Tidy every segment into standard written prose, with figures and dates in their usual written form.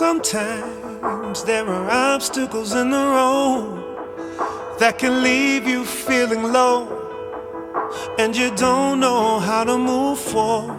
Sometimes there are obstacles in the road that can leave you feeling low, and you don't know how to move forward.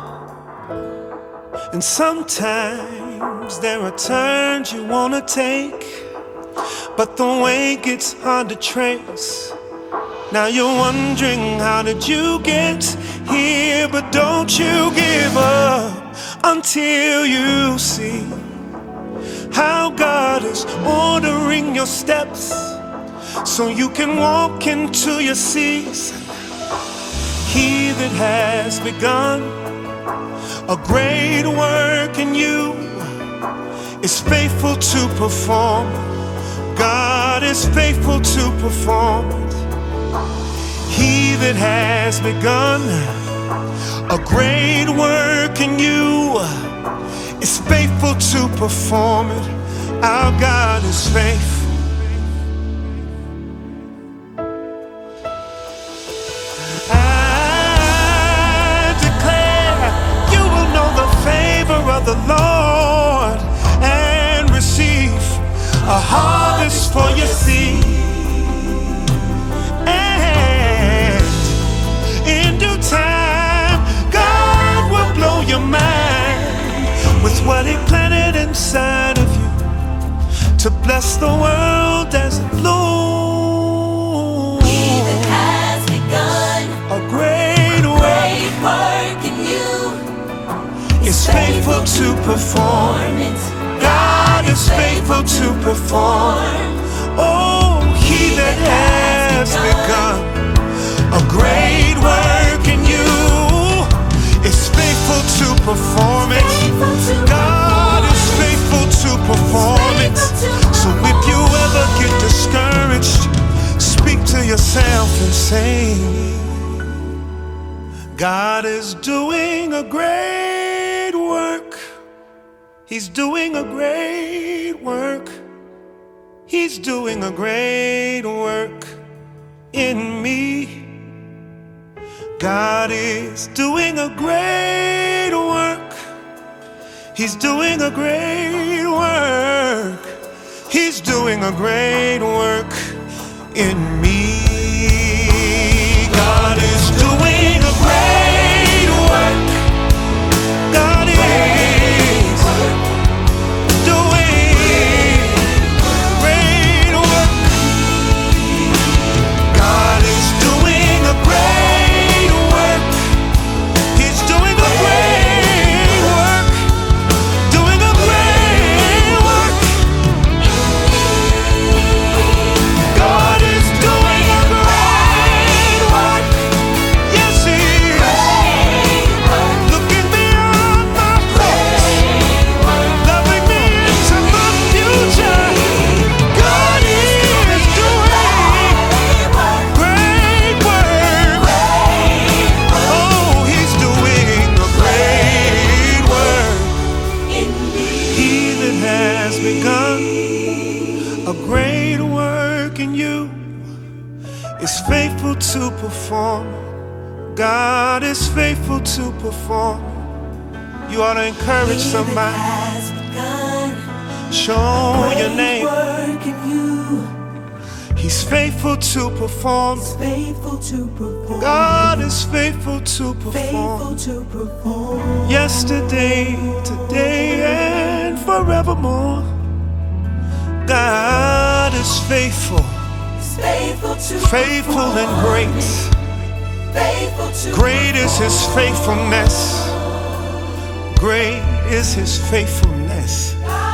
And sometimes there are turns you wanna take, but the way gets hard to trace. Now you're wondering, how did you get here? But don't you give up until you see how God is ordering your steps, so you can walk into your season. He that has begun a great work in you is faithful to perform. God is faithful to perform it. He that has begun a great work in you is faithful to perform it. Our God is faithful. I declare you will know the favor of the Lord and receive a harvest for your seed. And in due time, God will blow your mind with what He planted inside of you to bless the world as it blooms. He that has begun a great work in you is faithful to perform it. God is faithful to perform. Oh, He that has begun a great work in you is faithful to perform it. God is faithful to perform it. So if you ever get discouraged, speak to yourself and say, God is doing a great work. He's doing a great work. He's doing a great work in me. God is doing a great work. He's doing a great work. He's doing a great work in me. God is doing a great work. God is doing great work. God is doing a great work. He's doing a great work. Doing a great work. God is doing a great work. Yes, He is. Looking beyond my past, loving me into my future. God is doing great work. Oh, He's doing a great work. He that has begun a great work in you is faithful to perform. God is faithful to perform. You ought to encourage somebody. Show your name. He's faithful to perform. God is faithful to perform. Yesterday, today, and forevermore. God is faithful. Faithful and great. Great is His faithfulness. Great is His faithfulness.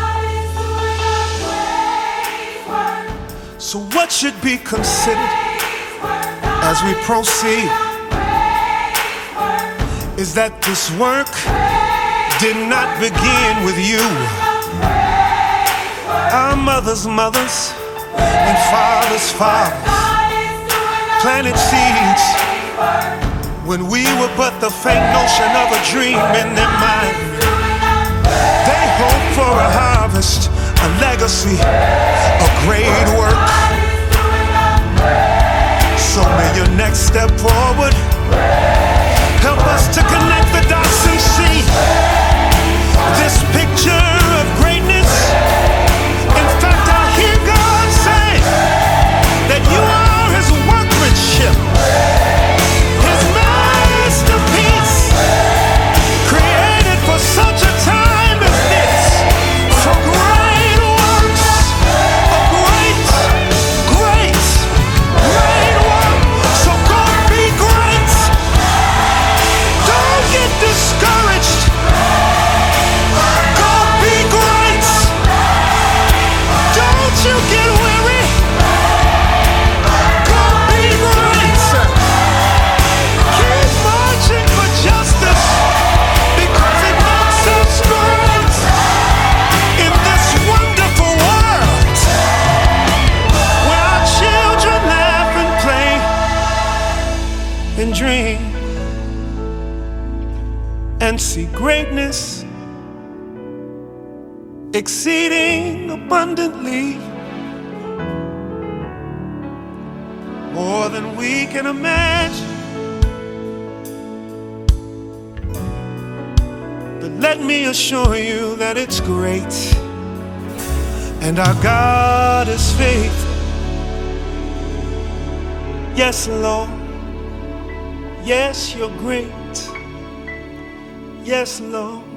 So what should be considered as we proceed is that this work did not begin with you. Our mothers' mothers and fathers' fathers planted seeds when we were but the faint notion of a dream in their mind. They hoped for a harvest, a legacy, a great work. So may your next step forward help us to connect the dots and see this picture of greatness dream and see greatness exceeding abundantly, more than we can imagine. But let me assure you that it's great, and our God is faithful. Yes, Lord, yes, you're great. Yes, Lord.